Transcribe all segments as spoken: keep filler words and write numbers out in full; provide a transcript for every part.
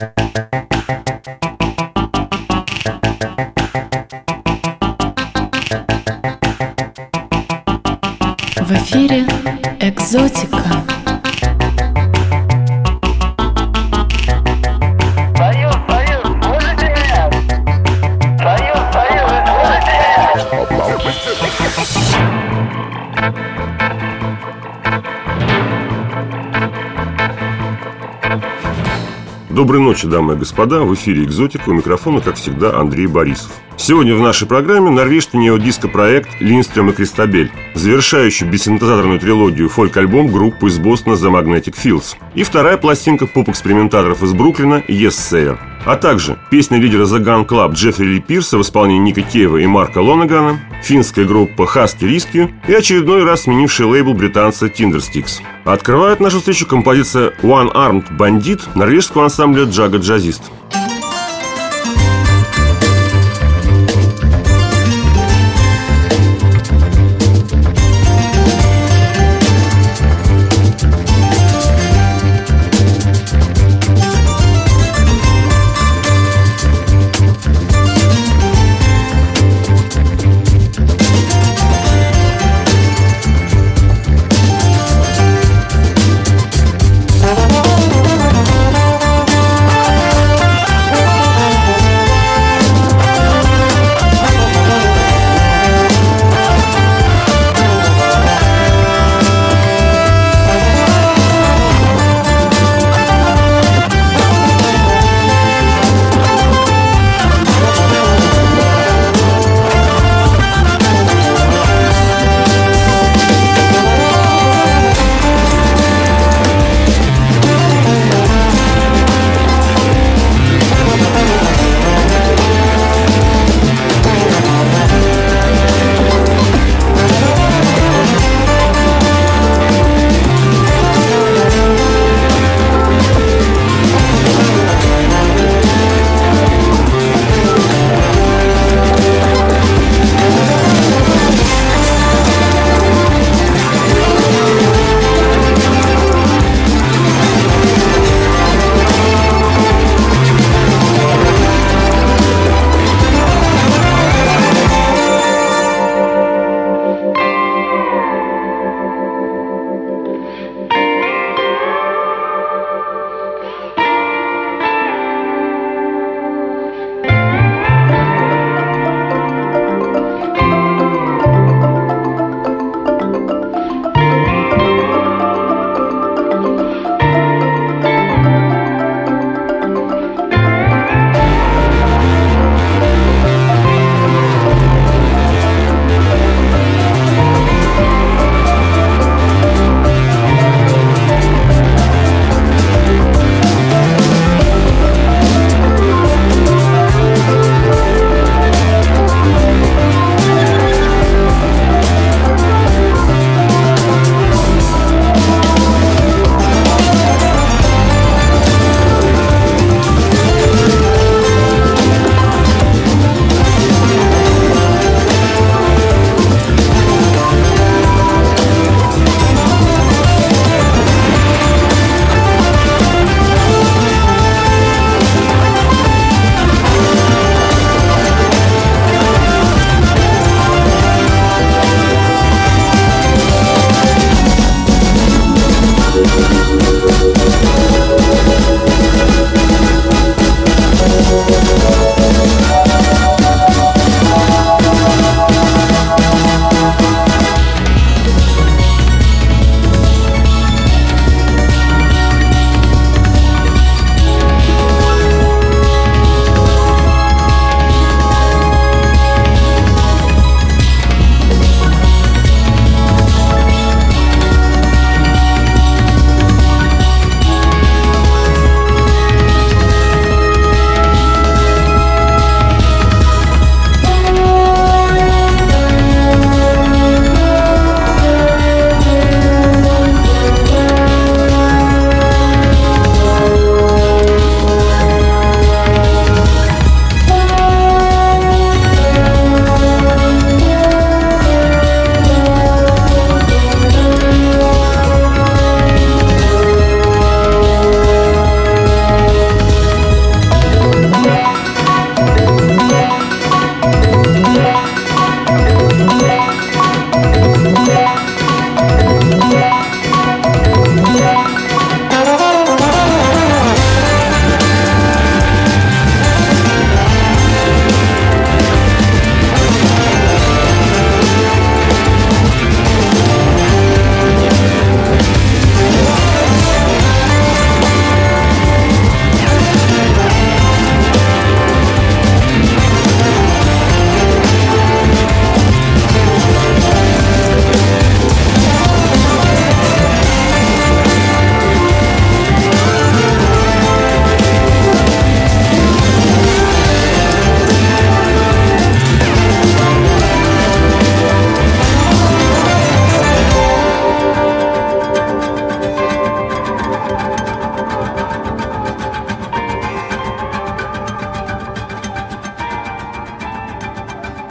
В эфире «Экзотика». Союз, Союз, слышите меня? Союз, Союз, вы слышите меня? Доброй ночи, дамы и господа. В эфире «Экзотика», у микрофона, как всегда, Андрей Борисов. Сегодня в нашей программе норвежский неодиско-проект «Линдстрём и Кристабель», завершающий бессинтезаторную трилогию фольк-альбом группы из Бостона The Magnetic Fields, и вторая пластинка поп-экспериментаторов из Бруклина Yes Sir, а также песня лидера The Gun Club Джеффри Ли Пирса в исполнении Ника Кейва и Марка Лонегана, финская группа Husky Rescue и очередной раз сменивший лейбл британца Tindersticks. Открывает нашу встречу композиция One Armed Bandit норвежского ансамбля Джага Джазист. Sound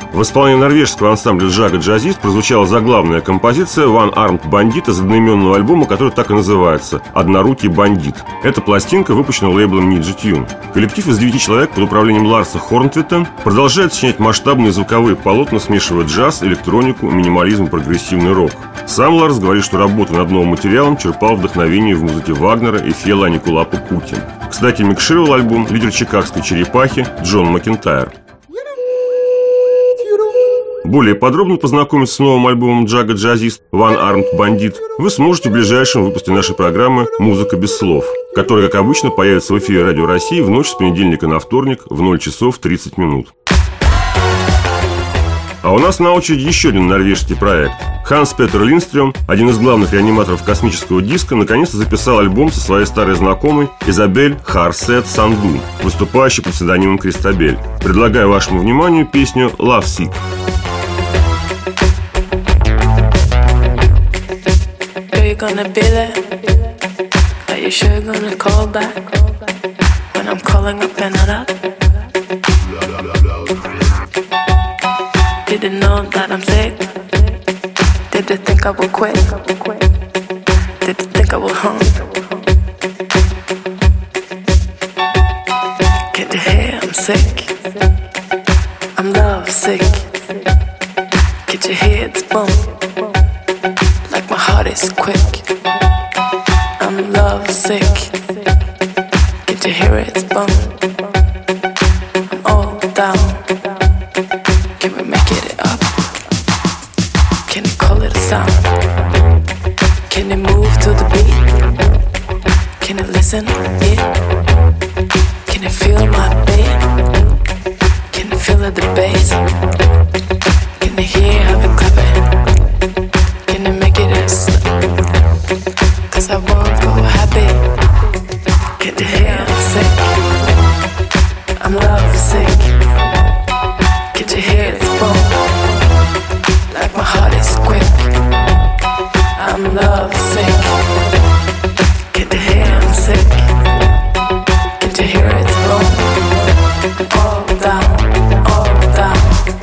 В исполнении норвежского ансамбля Джага Джазист прозвучала заглавная композиция One Armed Bandit из одноименного альбома, который так и называется «Однорукий бандит». Эта пластинка выпущена лейблом Ninja Tune. Коллектив из девяти человек под управлением Ларса Хорнтвита продолжает сочинять масштабные звуковые полотна, смешивая джаз, электронику, минимализм и прогрессивный рок. Сам Ларс говорит, что работа над новым материалом черпал вдохновение в музыке Вагнера и Фела Никулапа Кути. Кстати, микшировал альбом лидер чикагской черепахи Джон Макентайр. Более подробно познакомиться с новым альбомом Джага Джазист One Armed Bandit вы сможете в ближайшем выпуске нашей программы «Музыка без слов», которая, как обычно, появится в эфире Радио России в ночь с понедельника на вторник в ноль часов тридцать минут. А у нас на очереди еще один норвежский проект. Ханс Петер Линдстрём, один из главных реаниматоров космического диска, наконец-то записал альбом со своей старой знакомой Изабель Харсет Санду, выступающей под псевдонимом Кристабель. Предлагаю вашему вниманию песню «Love Sick». Gonna be there? Are you sure you're gonna call back when I'm calling up and not up? Did you know that I'm sick? Did you think I would quit? Did you think I would home? Can't you hear I'm sick? I'm love sick. Can't you hear it's boom? My heart is quick. I'm love sick. Can't you hear it? It's bone. I'm all down. Can we make it up? Can you call it a sound? Can you move to the beat? Can you listen? Yeah. Can you feel my beat? Can you feel the bass? Can you hear how we clap it? Cause I won't go happy. Can't you hear I'm sick? I'm love sick. Can't you hear it's boom? Like my heart is quick. I'm love sick. Can't you hear I'm sick? Can't you hear it's boom? All down, all down.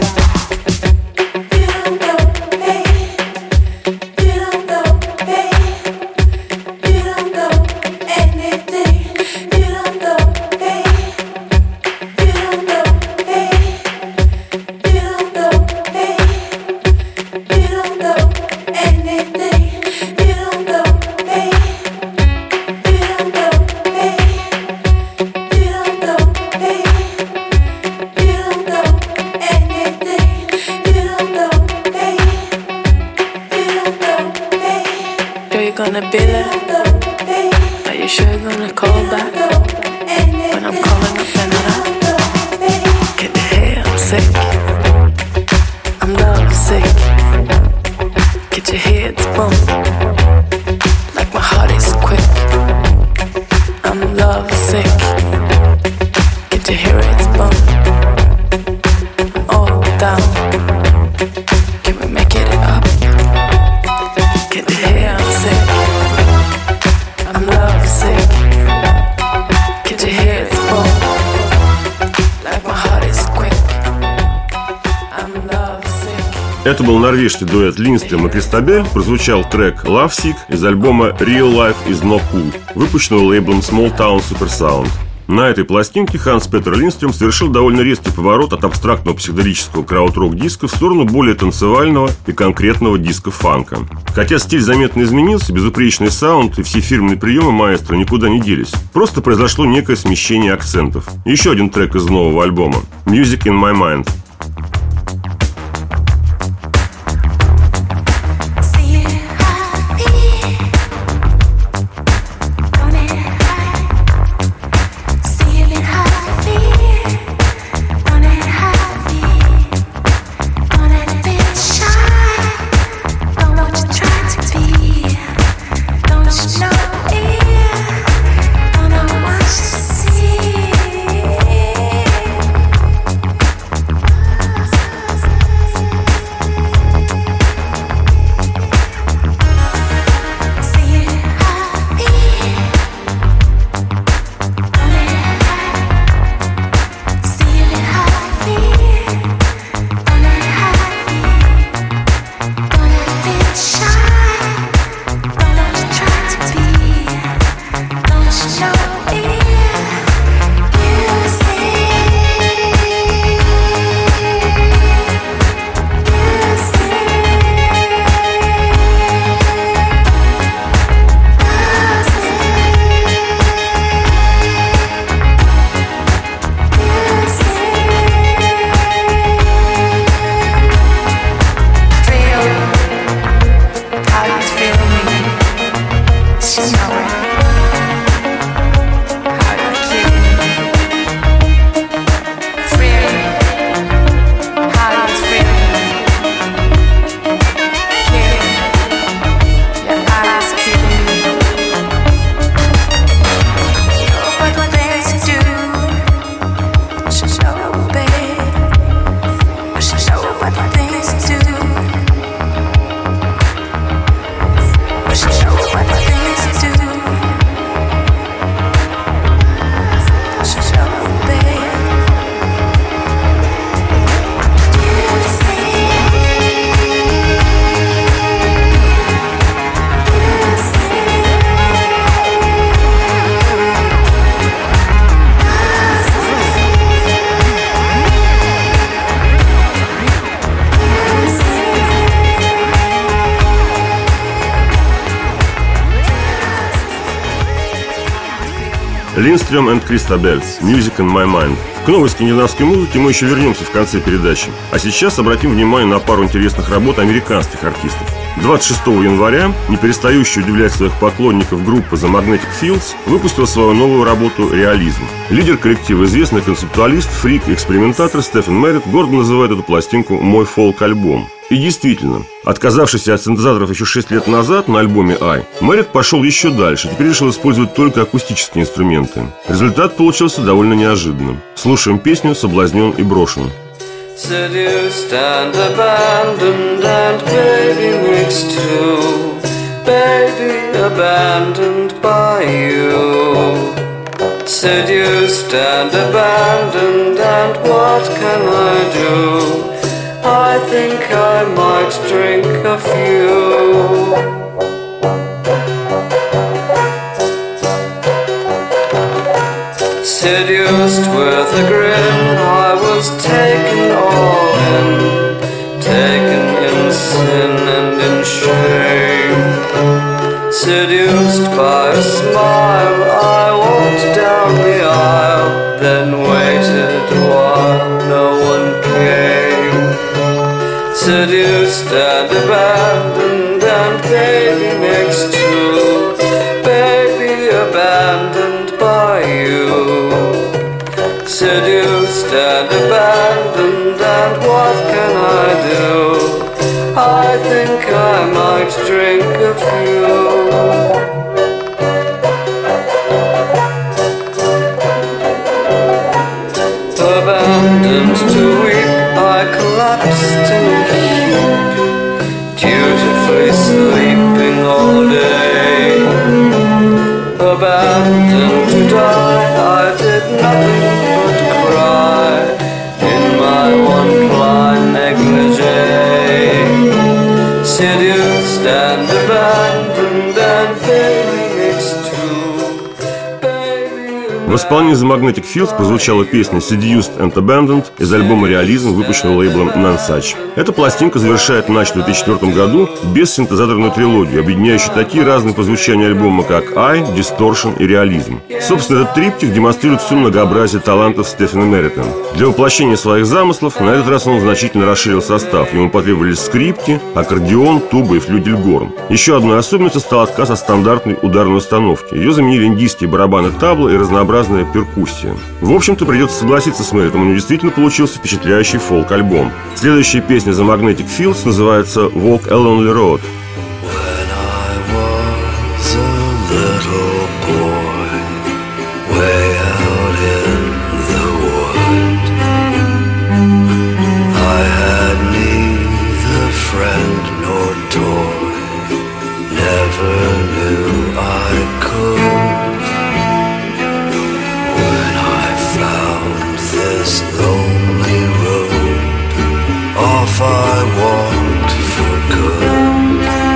Gonna be there? Are you sure you're gonna call back when I'm calling up and not up? Can you hear I'm sick? I'm love sick. Can't you hear it's boom? Like my heart is quick. I'm love sick. Can't you hear it's boom? I'm all down. Can we make it up? Can't you hear I'm sick? I'm love sick. Can't you hear it's boom? Like my heart is quick. I'm love sick. Это был норвежский дуэт Линдстрём и Кристабель. Прозвучал трек «Love Sick» из альбома «Real Life is No Cool», выпущенного лейблом Small Town Super Sound. На этой пластинке Ханс Петер Линдстрём совершил довольно резкий поворот от абстрактного психоделического крауд-рок диска в сторону более танцевального и конкретного диска-фанка. Хотя стиль заметно изменился, безупречный саунд и все фирменные приемы маэстро никуда не делись. Просто произошло некое смещение акцентов. Еще один трек из нового альбома «Music in My Mind». Lindström and Christabel «Music in my mind». К новой скандинавской музыке мы еще вернемся в конце передачи. А сейчас обратим внимание на пару интересных работ американских артистов. двадцать шестого января не перестающая удивлять своих поклонников группа The Magnetic Fields выпустила свою новую работу «Реализм». Лидер коллектива, известный концептуалист, фрик и экспериментатор Стефан Мерритт гордо называет эту пластинку «мой фолк-альбом». И действительно, отказавшись от синтезаторов еще шесть лет назад на альбоме «I», Мерритт пошел еще дальше, теперь решил использовать только акустические инструменты. Результат получился довольно неожиданным. Слушаем песню «Соблазнен и брошен». Seduced and abandoned and baby mixed too. Baby abandoned by you. Seduced and abandoned and what can I do? I think I might drink a few. Seduced with a grin, I was taken all in, taken in sin and in shame. Seduced by a smile, I walked down the aisle, then waited while no one came. Seduced and abandoned and baby mixed too, baby abandoned by you. Seduced and abandoned, and what can I do? I think I might drink a few. Abandoned to weep, I collapsed in a heap, dutifully sleeping all day. Abandoned to die, I did nothing but cry in my one-ply negligee. Seduced and abandoned and baby mixed too. В исполнении The Magnetic Fields прозвучала песня «Seduced and Abandoned» из альбома «Реализм», выпущенного лейблом Nonesuch. Эта пластинка завершает начатую в две тысячи четвёртом году бессинтезаторную трилогию, объединяющую такие разные по звучанию альбома, как «I», «Distortion» и «Реализм». Собственно, этот триптих демонстрирует все многообразие талантов Стефана Мерритта. Для воплощения своих замыслов на этот раз он значительно расширил состав. Ему потребовались скрипки, аккордеон, туба и флюгельгорн. Еще одной особенностью стал отказ от стандартной ударной установки. Ее заменили индийские барабаны табла и разнообразные перкуссия. В общем-то, придется согласиться с Мерриттом, у него действительно получился впечатляющий фолк-альбом. Следующая песня The Magnetic Fields называется «Walk a Lonely Road». When I was a little boy, way out in the wood, I had neither friend nor toy, never knew I could. This lonely road, off I walked for good.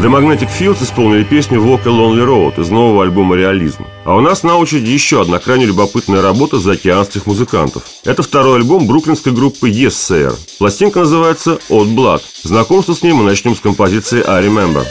The Magnetic Fields исполнили песню Walk a Lonely Road из нового альбома «Реализм». А у нас на очереди еще одна крайне любопытная работа заокеанских музыкантов. Это второй альбом бруклинской группы Yes Sir. Пластинка называется Odd Blood. Знакомство с ней мы начнем с композиции I Remember.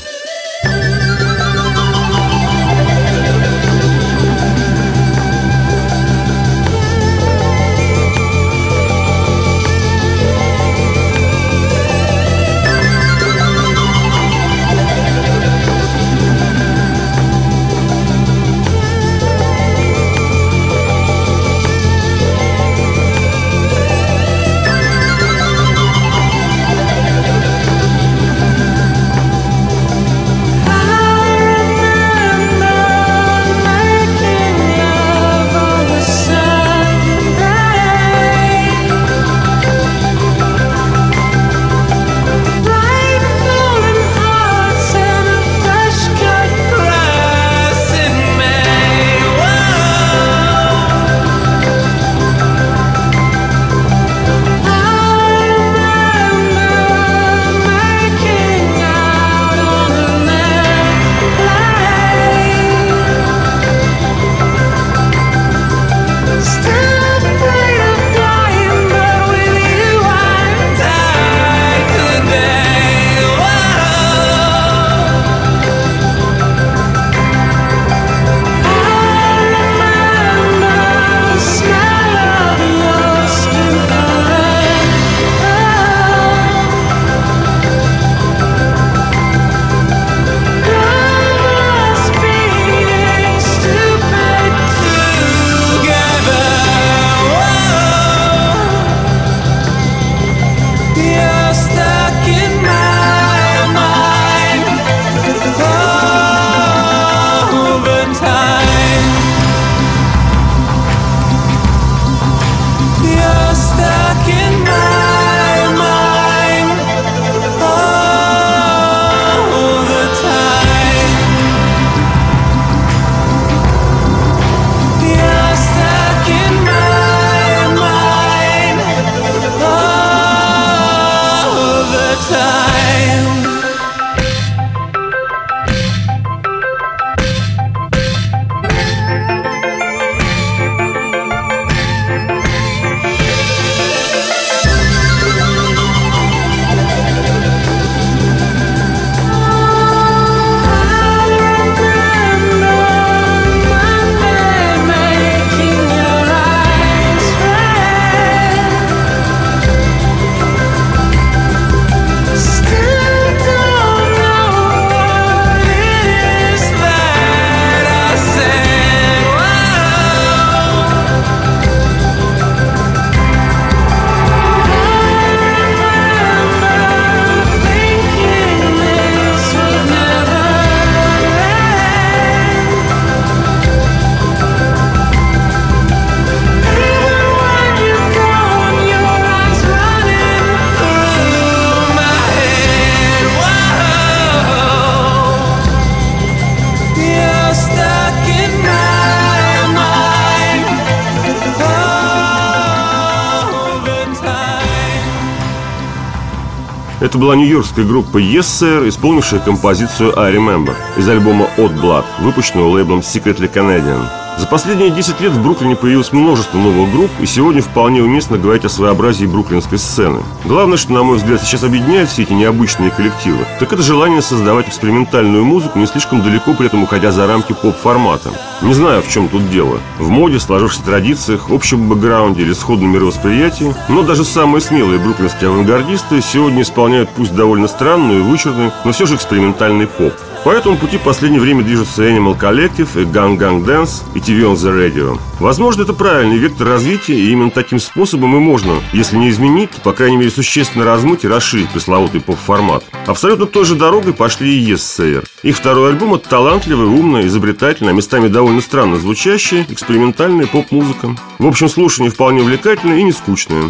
Это была нью-йоркская группа Yes Sir, исполнившая композицию I Remember из альбома Odd Blood, выпущенного лейблом Secretly Canadian. За последние десять лет в Бруклине появилось множество новых групп, и сегодня вполне уместно говорить о своеобразии бруклинской сцены. Главное, что, на мой взгляд, сейчас объединяет все эти необычные коллективы, так это желание создавать экспериментальную музыку, не слишком далеко при этом уходя за рамки поп-формата. Не знаю, в чем тут дело. В моде, сложившихся традициях, общем бэкграунде или сходном мировосприятии, но даже самые смелые бруклинские авангардисты сегодня исполняют пусть довольно странную, вычурный, но все же экспериментальный поп. По этому пути в последнее время движутся Animal Collective и Gang Gang Dance и ти ви on the Radio. Возможно, это правильный вектор развития, и именно таким способом и можно, если не изменить, то, по крайней мере, существенно размыть и расширить пресловутый поп-формат. Абсолютно той же дорогой пошли и Yes Sir. Их второй альбом – это талантливая, умная, изобретательная, местами довольно странно звучащая, экспериментальная поп-музыка. В общем, слушание вполне увлекательное и не скучное.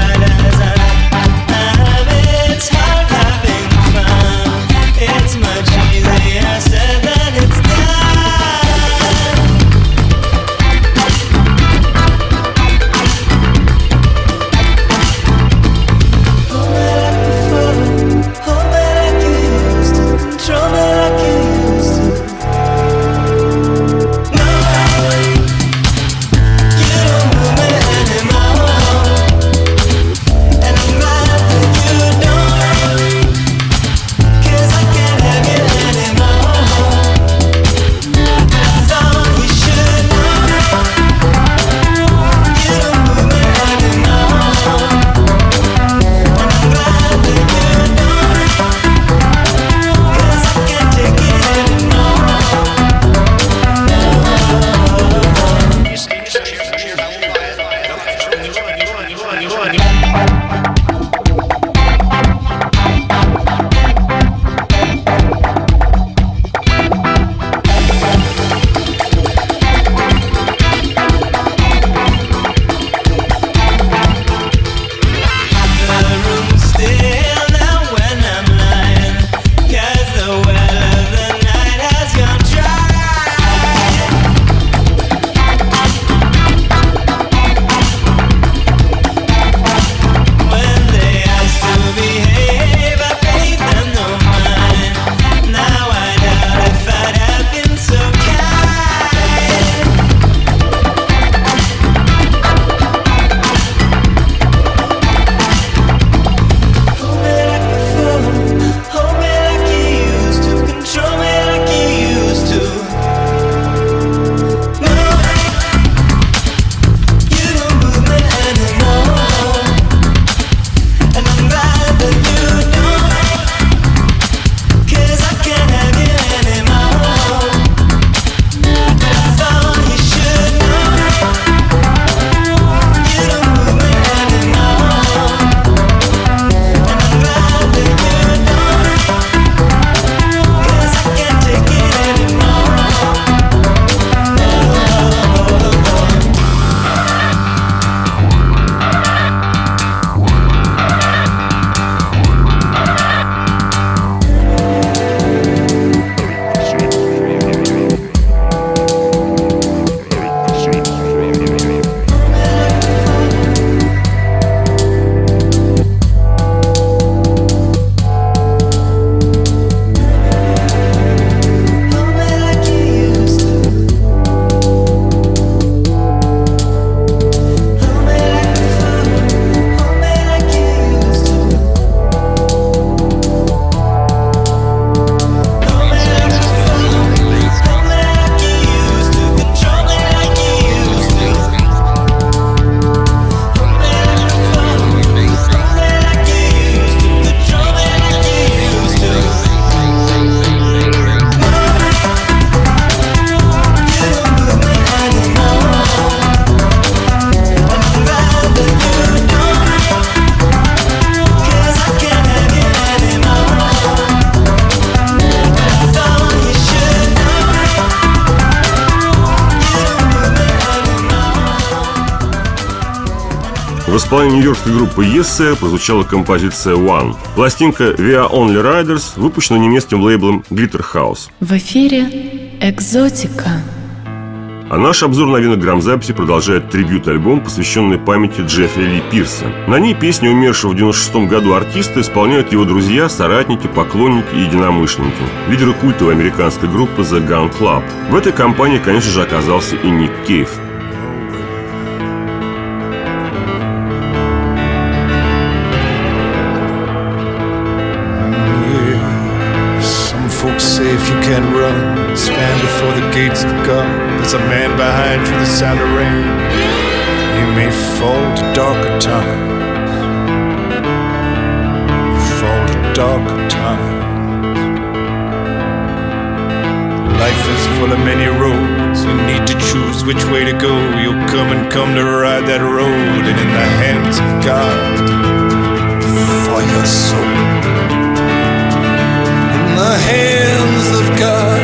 Much исполнении нью-йоркской группы Yes Sir прозвучала композиция One. Пластинка We Are Only Riders выпущена немецким лейблом Glitter House. В эфире «Экзотика». А наш обзор новинок грамзаписи продолжает трибьют-альбом, посвященный памяти Джеффри Ли Пирса. На ней песни умершего в девяносто шестом году артиста исполняют его друзья, соратники, поклонники и единомышленники, лидеры культовой американской группы The Gun Club. В этой компании, конечно же, оказался и Ник Кейв. Say if you can run, stand before the gates of God. There's a man behind you, the sound of rain. You may fall to darker times, fall to darker times. Life is full of many roads. You need to choose which way to go. You'll come and come to ride that road, and in the hands of God for your soul. The hands of God.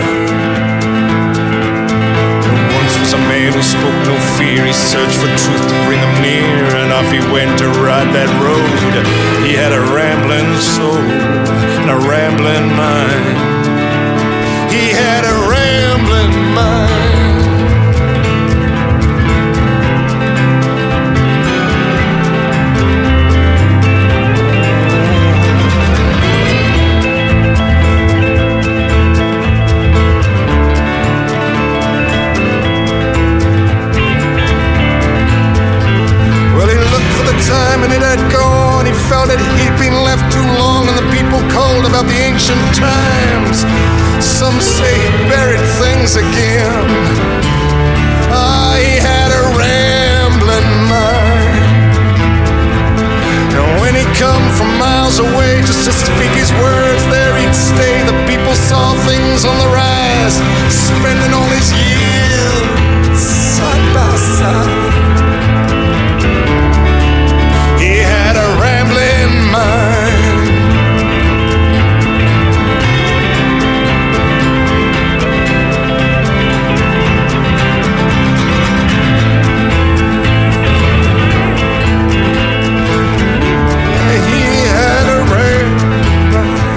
There once was a man who spoke no fear. He searched for truth to bring him near, and off he went to ride that road. He had a rambling soul and a rambling mind. He had a rambling mind. And it had gone. He felt that he'd been left too long, and the people called about the ancient times. Some say he buried things again. Ah, he had a rambling mind. And when he come from miles away just to speak his words, there he'd stay. The people saw things on the rise, spending all his years side by side. He had a rambling mind. He had a rambling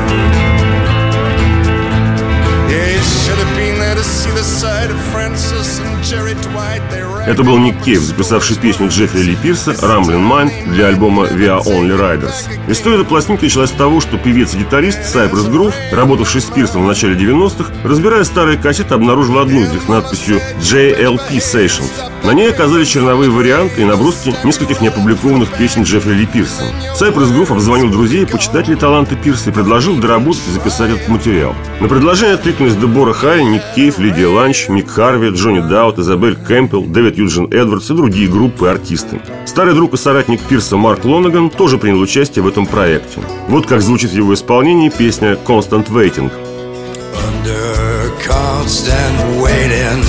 mind. Yeah, he should have been there to see the side of Francis and Jerry Dwight. They ran. Это был Ник Кейв, записавший песню Джеффри Ли Пирса «Rambling Mind» для альбома We Are Only Riders. История этой пластинки началась с того, что певец и гитарист Cypress Groove, работавший с Пирсом в начале девяностых, разбирая старые кассеты, обнаружил одну из них с надписью джей эл пи Sessions. На ней оказались черновые варианты и наброски нескольких неопубликованных песен Джеффри Ли Пирса. Cypress Groove обзвонил друзей, почитателей таланта Пирса и предложил доработать и записать этот материал. На предложение откликнулись Дебора Харри, Ник Кейв, Лидия Ланч, Мик Харви, Джонни Даут, Изабель Кэмпбелл, Дэвид Юджин Эдвардс и другие группы и артисты. Старый друг и соратник Пирса Марк Лонаган тоже принял участие в этом проекте. Вот как звучит в его исполнении песня «Constant Waiting». Under constant waiting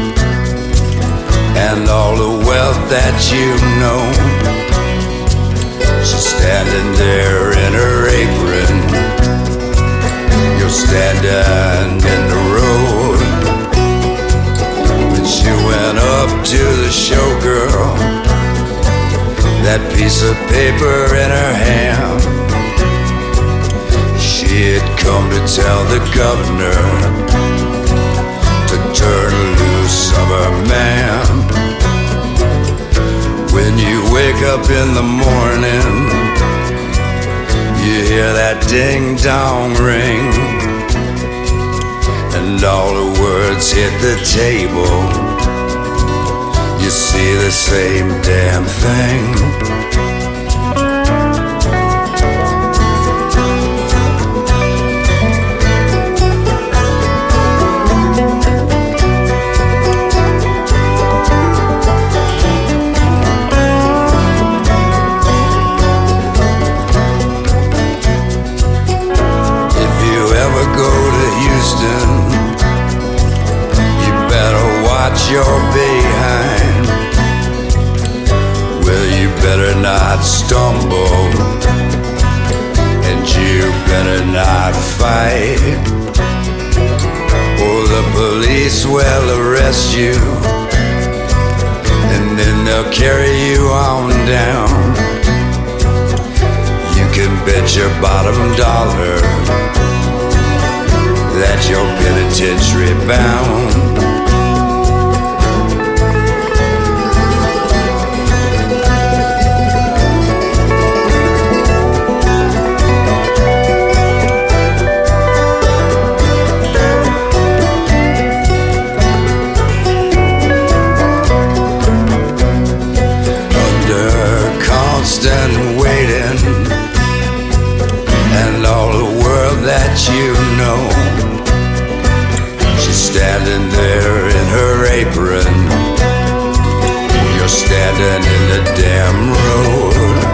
and all the wealth that you know, she's standing there in her apron. You're standing in the road. When she went up to the showgirl, that piece of paper in her hand, she had come to tell the governor to turn loose of her man. When you wake up in the morning, you hear that ding-dong ring, and all the words hit the table. You see the same damn thing. You're behind. Well, you better not stumble, and you better not fight, or the police will arrest you, and then they'll carry you on down bet your bottom dollar that you're penitentiary bound. Constant waiting, and all the world that you know, she's standing there in her apron, you're standing in the damn road.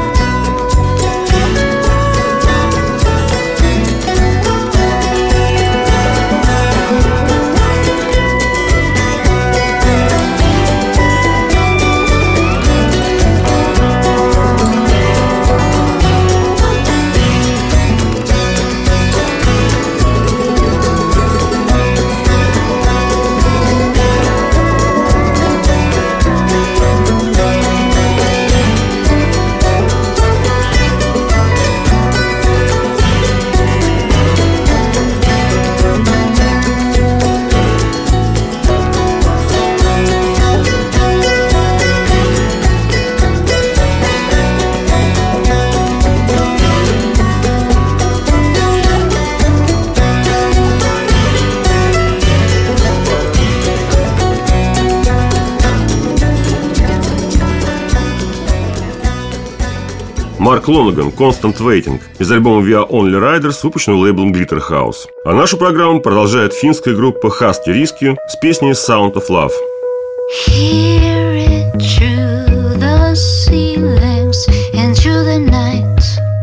Марк Лонаган, Constant Waiting, из альбома We Are Only Riders, выпущенного лейблом Glitter House. А нашу программу продолжает финская группа Husky Risky с песней Sound of Love. Hear it through the ceilings and through the night,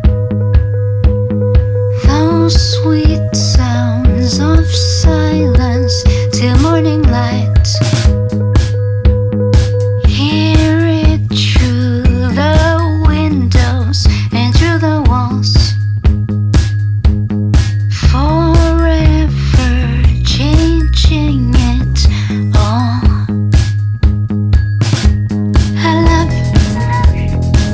those sweet sounds of silence till morning light. I love you.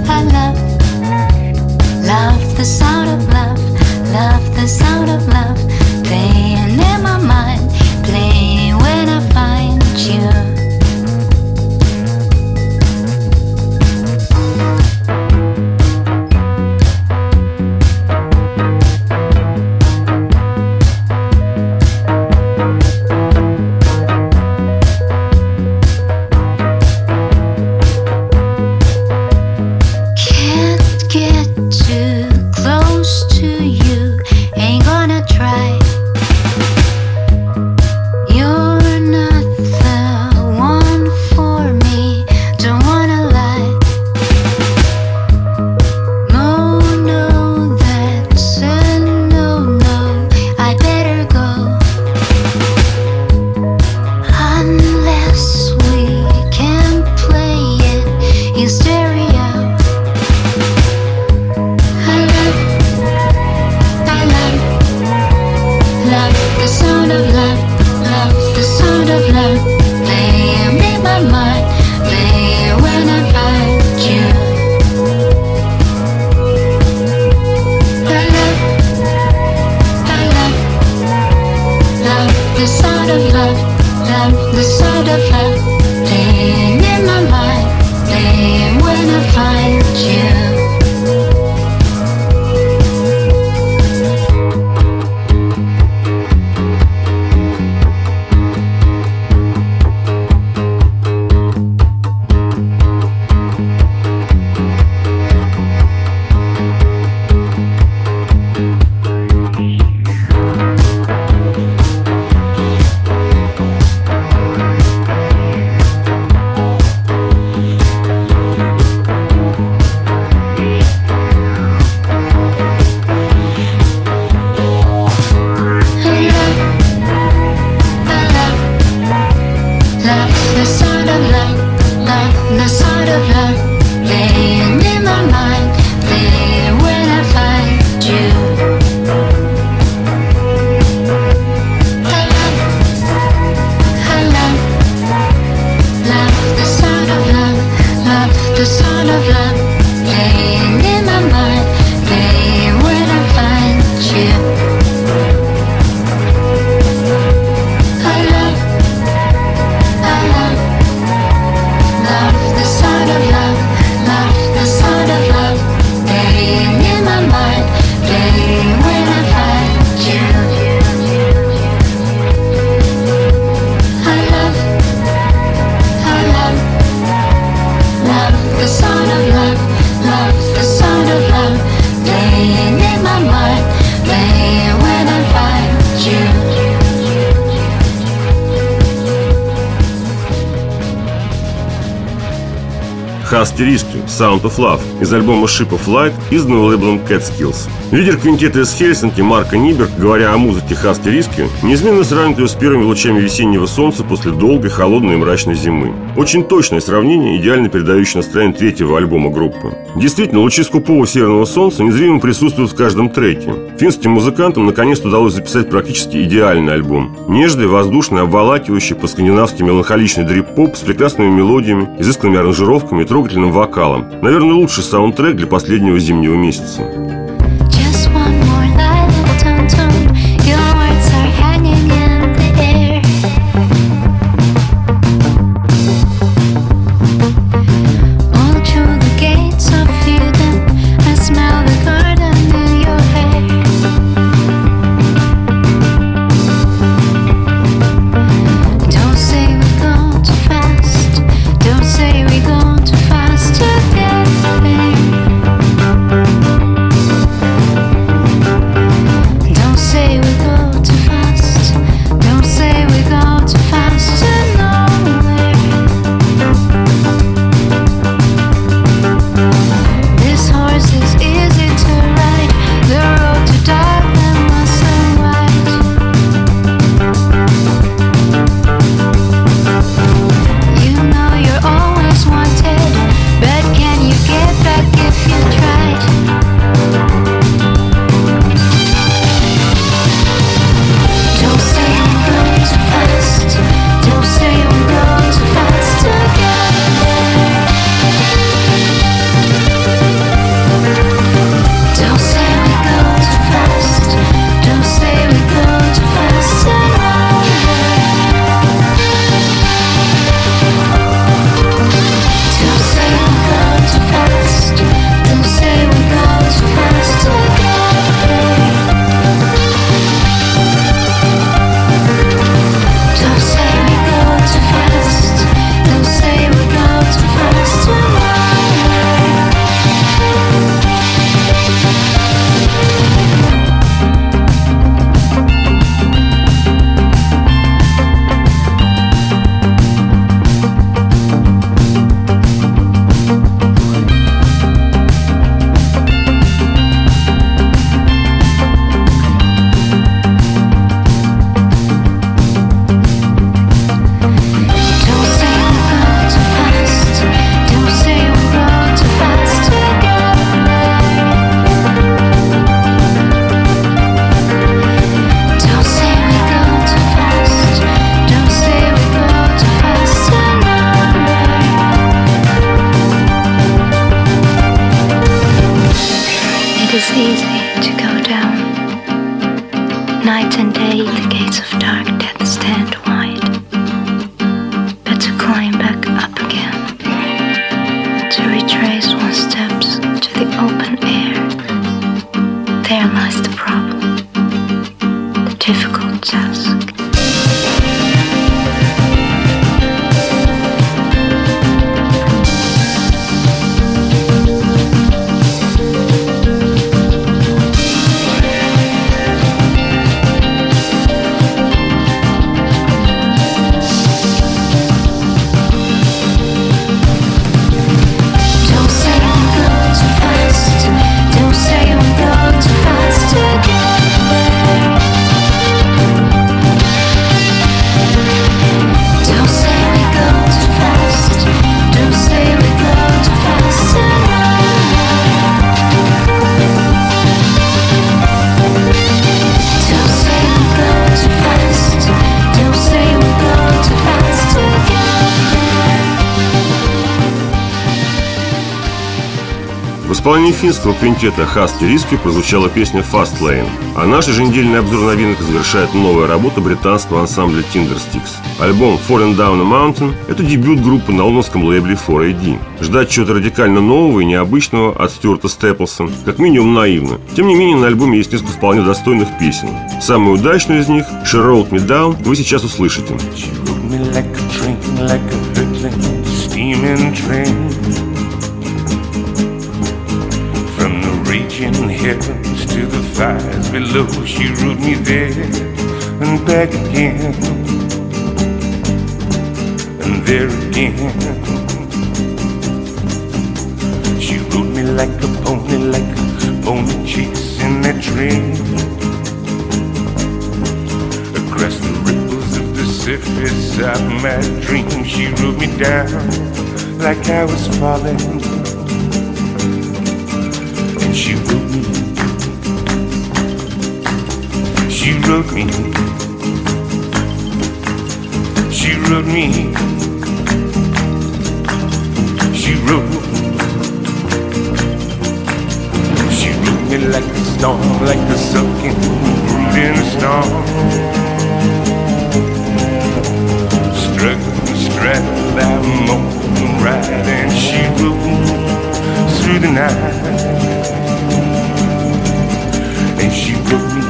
Husky Risky Sound of Love из альбома Ship of Light, изданного лейблом Catskills. Лидер квинтета из Хельсинки Марко Ниберг, говоря о музыке Husky Risky, неизменно сравнивает ее с первыми лучами весеннего солнца после долгой, холодной и мрачной зимы. Очень точное сравнение, идеально передающее настроение третьего альбома группы. Действительно, лучи скупого северного солнца незримо присутствуют в каждом треке. Финским музыкантам наконец-то удалось записать практически идеальный альбом. Нежный, воздушный, обволакивающий, по-скандинавски меланхоличный дрип-поп с прекрасными мелодиями, изысканными аранжировками и трогательным вокалом. Наверное, лучший саундтрек для последнего зимнего месяца. В исполнении финского квинтета Husky Risky прозвучала песня Fast Lane. А наш еженедельный обзор новинок завершает новая работа британского ансамбля Tindersticks. Альбом Falling Down a Mountain – это дебют группы на лондонском лейбле фор эй ди. Ждать чего-то радикально нового и необычного от Стюарта Степлса как минимум наивно. Тем не менее, на альбоме есть несколько вполне достойных песен. Самую удачную из них, She Wrote Me Down, вы сейчас услышите. Reaching heavens to the fires below, she rode me there and back again, and there again. like a pony, like a pony chasing a dream. Across the ripples of the surface of my dream, she rode me down like I was falling, and she rode me, she rode me, she rode me, she rode, she rode me like a storm, like a sucking brood in a storm. Struggling, straddled, I'm on right, and she rode me through the night, and she rode me,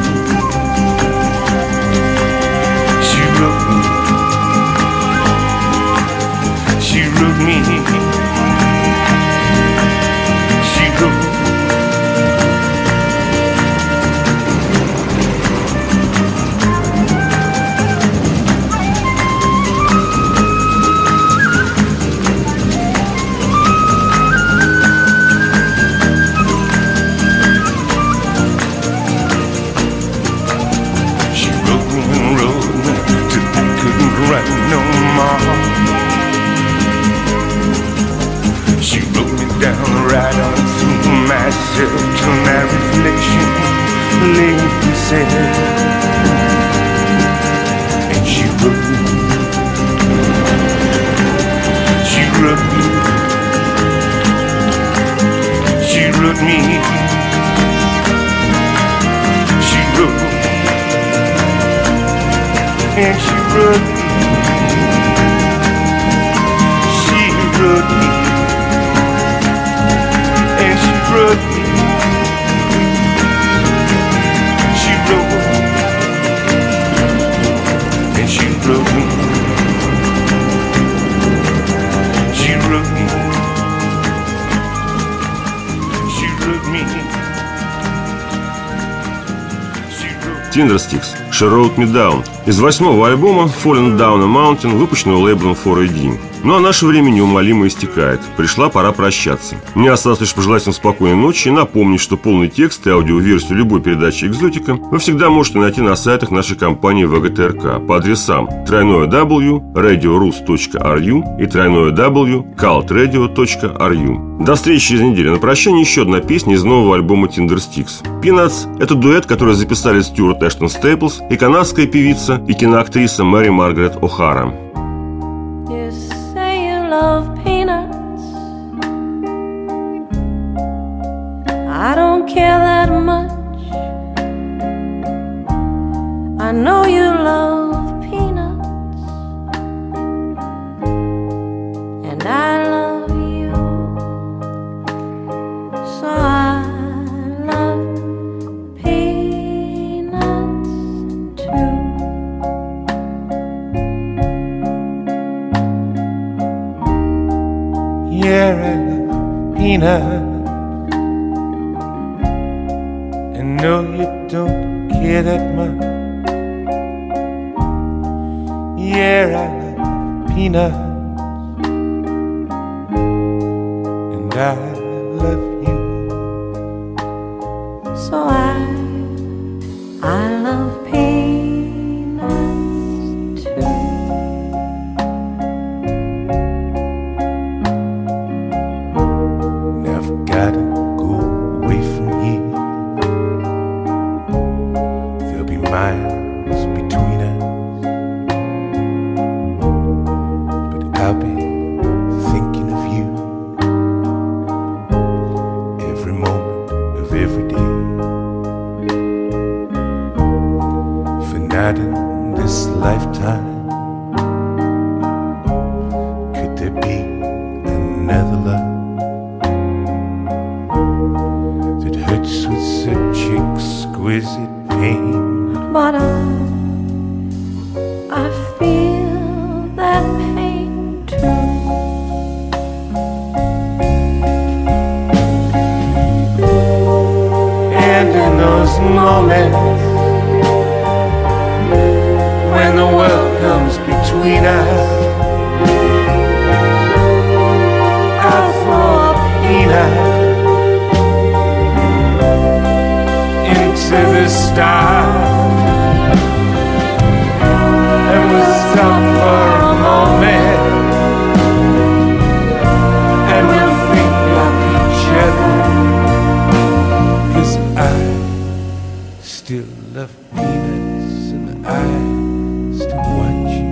she rode me, she rode me, she rode. No more. She wrote me down right on through myself till my reflection lay beside. And she wrote me, she wrote me, she wrote me, she wrote, and she wrote me. She wrote me, and she wrote me, she wrote, and she wrote me, she wrote me, she wrote me, she wrote. Tindersticks, She Wrote Me Down из восьмого альбома Falling Down a Mountain, выпущенного лейблом фор эй ди. Ну а наше время неумолимо истекает. Пришла пора прощаться. Мне осталось лишь пожелать вам спокойной ночи и напомнить, что полный текст и аудиоверсию любой передачи «Экзотика» вы всегда можете найти на сайтах нашей компании вэ гэ тэ эр ка по адресам дабл ю дабл ю дабл ю точка радиорус точка ар ю и дабл ю дабл ю точка калт радио точка ар ю. До встречи через неделю. На прощание еще одна песня из нового альбома Tindersticks. Peanuts – это дуэт, который записали Стюарт Эштон Стейплс и канадская певица и киноактриса Мэри Маргарет О'Хара. Love peanuts. I don't care that much. I know you love peanuts, and I love you, so I love peanuts too. Yeah, I love peanuts, and no, you don't care that much. Yeah, I love peanuts, and I love you, so I, I love peanuts too. Gotta go away from here. There'll be miles between us, but I'll be thinking of you every moment of every day. For not in this lifetime could there be another love with such exquisite pain. But I, I feel that pain too. And in those moments when the world comes between us, I'll throw a peanut to the stars, and we'll stop for a moment, and we'll think of each other, 'cause I still love peanuts and I still want you.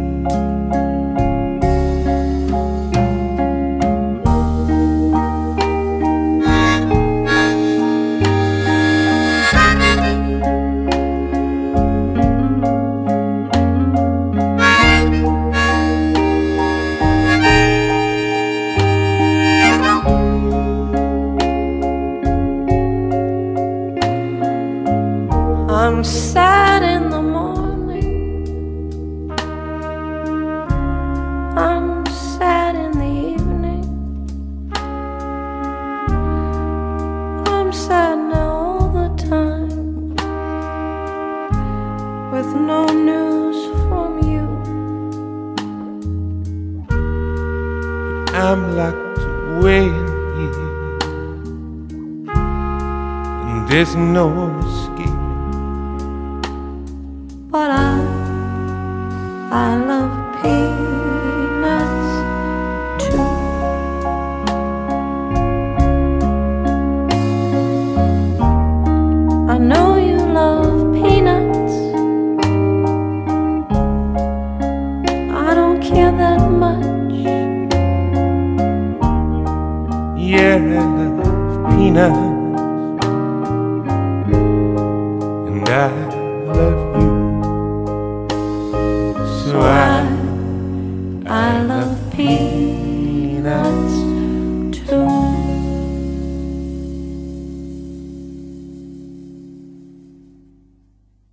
I'm sad in the morning, I'm sad in the evening, I'm sad now all the time, with no news from you. I'm locked away in here, and there's no escape. But I, I love peanuts too. I know you love peanuts. I don't care that much. Yeah, I love peanuts, and I love you. So I, I love peanuts.